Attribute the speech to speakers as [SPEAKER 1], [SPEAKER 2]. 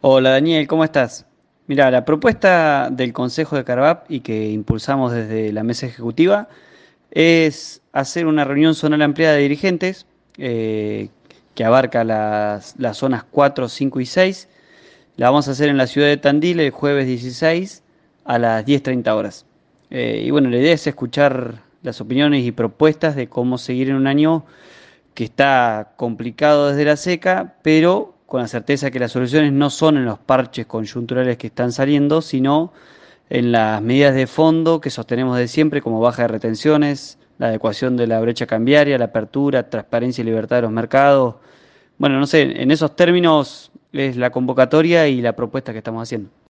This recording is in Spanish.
[SPEAKER 1] Hola Daniel, ¿cómo estás? Mira, la propuesta del Consejo de Carvap y que impulsamos desde la mesa ejecutiva es hacer una reunión zonal ampliada de dirigentes eh, que abarca las zonas 4, 5 y 6. La vamos a hacer en la ciudad de Tandil el jueves 16 a las 10:30 horas. Y bueno, la idea es escuchar las opiniones y propuestas de cómo seguir en un año que está complicado desde la seca, pero con la certeza que las soluciones no son en los parches coyunturales que están saliendo, sino en las medidas de fondo que sostenemos de siempre, como baja de retenciones, la adecuación de la brecha cambiaria, la apertura, transparencia y libertad de los mercados. Bueno, no sé, en esos términos es la convocatoria y la propuesta que estamos haciendo.